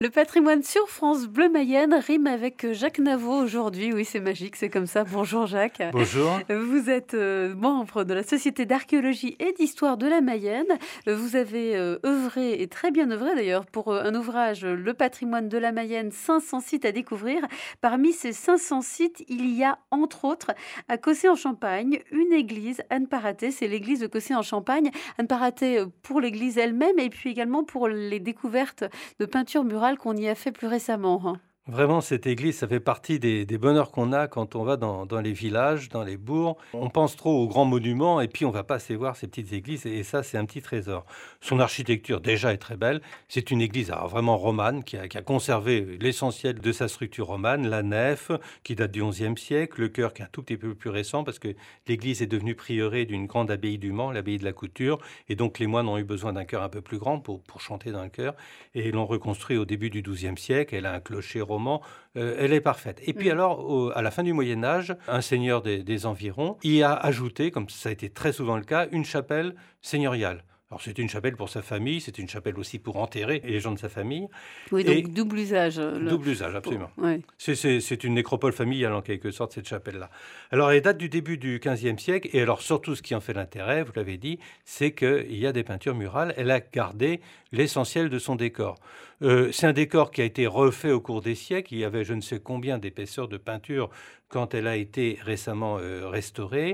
Le patrimoine sur France Bleu Mayenne rime avec Jacques Navaud aujourd'hui. Oui, c'est magique, c'est comme ça. Bonjour Jacques. Bonjour. Vous êtes membre de la Société d'archéologie et d'histoire de la Mayenne. Vous avez œuvré, et très bien œuvré d'ailleurs, pour un ouvrage, Le patrimoine de la Mayenne, 500 sites à découvrir. Parmi ces 500 sites, il y a entre autres à Cossé-en-Champagne une église à ne pas rater. C'est l'église de Cossé-en-Champagne, à ne pas rater pour l'église elle-même et puis également pour les découvertes de peintures murales qu'on y a fait plus récemment, hein. Vraiment, cette église, ça fait partie des bonheurs qu'on a quand on va dans les villages, dans les bourgs. On pense trop aux grands monuments et puis on va pas assez voir ces petites églises et ça, c'est un petit trésor. Son architecture, déjà, est très belle. C'est une église alors, vraiment romane qui a conservé l'essentiel de sa structure romane, la nef qui date du XIe siècle, le chœur qui est un tout petit peu plus récent parce que l'église est devenue prieuré d'une grande abbaye du Mans, l'abbaye de la Couture, et donc les moines ont eu besoin d'un chœur un peu plus grand pour chanter dans le chœur et l'ont reconstruit au début du XIIe siècle. Elle a un clocher roman. Elle est parfaite. Et puis Mm. alors, à la fin du Moyen Âge, un seigneur des environs y a ajouté, comme ça a été très souvent le cas, une chapelle seigneuriale. Alors c'était une chapelle pour sa famille, c'était une chapelle aussi pour enterrer les gens de sa famille. Oui, donc Et double usage. double usage, absolument. Ouais. C'est une nécropole familiale en quelque sorte, cette chapelle-là. Alors elle date du début du XVe siècle, et alors surtout ce qui en fait l'intérêt, vous l'avez dit, c'est qu'il y a des peintures murales. Elle a gardé l'essentiel de son décor. C'est un décor qui a été refait au cours des siècles. Il y avait je ne sais combien d'épaisseur de peinture quand elle a été récemment restaurée.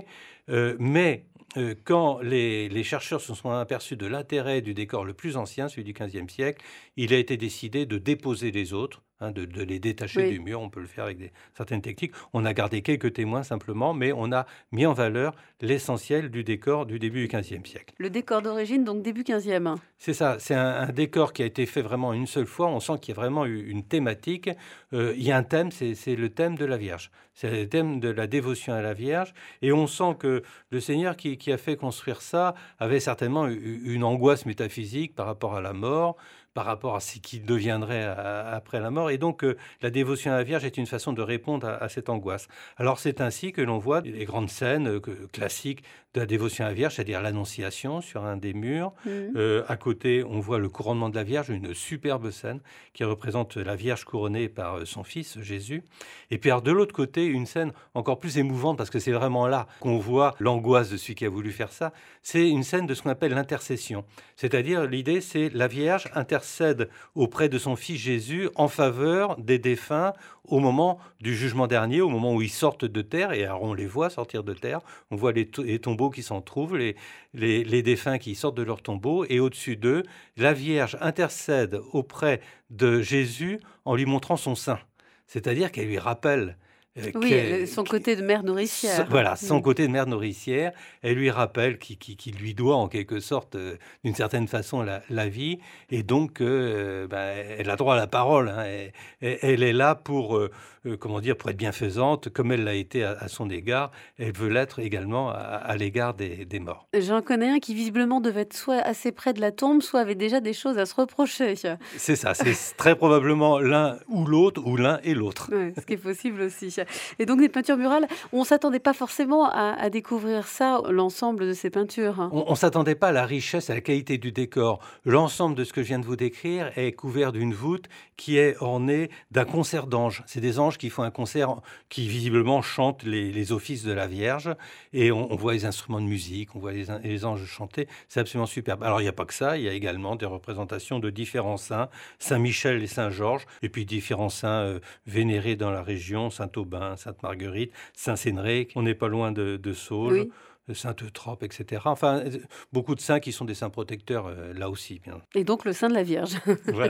Quand les chercheurs se sont aperçus de l'intérêt du décor le plus ancien, celui du XVe siècle, il a été décidé de déposer les autres, de les détacher Oui. du mur. On peut le faire avec certaines techniques. On a gardé quelques témoins simplement, mais on a mis en valeur l'essentiel du décor du début du XVe siècle. Le décor d'origine, donc début 15e. C'est ça, c'est un décor qui a été fait vraiment une seule fois. On sent qu'il y a vraiment eu une thématique. Il y a un thème, c'est le thème de la Vierge. C'est le thème de la dévotion à la Vierge. Et on sent que le Seigneur qui a fait construire ça avait certainement une angoisse métaphysique par rapport à la mort, par rapport à ce qui deviendrait après la mort. Et donc, la dévotion à la Vierge est une façon de répondre à cette angoisse. Alors, c'est ainsi que l'on voit les grandes scènes classiques de la dévotion à la Vierge, c'est-à-dire l'Annonciation sur un des murs. Mhm. À côté, on voit le couronnement de la Vierge, une superbe scène qui représente la Vierge couronnée par son fils Jésus. Et puis alors, de l'autre côté, une scène encore plus émouvante, parce que c'est vraiment là qu'on voit l'angoisse de celui qui a voulu faire ça. C'est une scène de ce qu'on appelle l'intercession. C'est-à-dire, l'idée, c'est la Vierge intercède auprès de son fils Jésus en faveur des défunts au moment du jugement dernier, au moment où ils sortent de terre. Et alors, on les voit sortir de terre. On voit les tombeaux qui s'en trouvent, les défunts qui sortent de leur tombeau, et au-dessus d'eux, la Vierge intercède auprès de Jésus en lui montrant son sein. C'est-à-dire qu'elle lui rappelle Oui, son côté de mère nourricière. voilà, son Mhm. côté de mère nourricière. Elle lui rappelle qu'il lui doit en quelque sorte, d'une certaine façon, la vie, et donc elle a droit à la parole, hein. Elle est là pour, comment dire, pour être bienfaisante, comme elle l'a été à son égard. Elle veut l'être également à l'égard des morts. J'en connais un qui visiblement devait être soit assez près de la tombe, soit avait déjà des choses à se reprocher. C'est ça, c'est très probablement l'un ou l'autre, ou l'un et l'autre. Ouais, ce qui est possible aussi. Et donc des peintures murales, on s'attendait pas forcément à découvrir ça, l'ensemble de ces peintures, hein. On ne s'attendait pas à la richesse, à la qualité du décor. L'ensemble de ce que je viens de vous décrire est couvert d'une voûte qui est ornée d'un concert d'anges. C'est des anges qui font un concert, qui visiblement chantent les offices de la Vierge, et on voit les instruments de musique, on voit les anges chanter. C'est absolument superbe. Alors il n'y a pas que ça, il y a également des représentations de différents saints, Saint Michel et Saint Georges, et puis différents saints vénérés dans la région, Saint Aubin, Sainte Marguerite, Saint Cénré, on n'est pas loin de Sauges, Oui. Sainte Eutrope, etc. Enfin, beaucoup de saints qui sont des saints protecteurs, là aussi, bien. Et donc le sein de la Vierge. Voilà,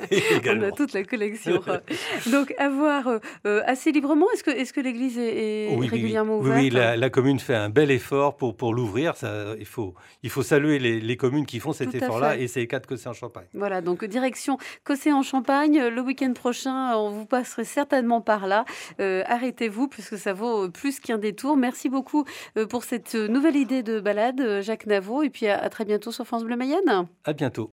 On a également. toute la collection. Donc à voir, assez librement. Est-ce que l'église est Oui, oui, oui. régulièrement Oui, oui, ouverte? la commune fait un bel effort pour l'ouvrir. Ça, il faut saluer les communes qui font cet Tout à effort-là, fait. et c'est les 4 que c'est en Champagne. Voilà, donc direction Cossé-en-Champagne. Le week-end prochain, vous passerez certainement par là. Arrêtez-vous puisque ça vaut plus qu'un détour. Merci beaucoup pour cette nouvelle idée de balade, Jacques Navaud. Et puis à très bientôt sur France Bleu Mayenne. À bientôt.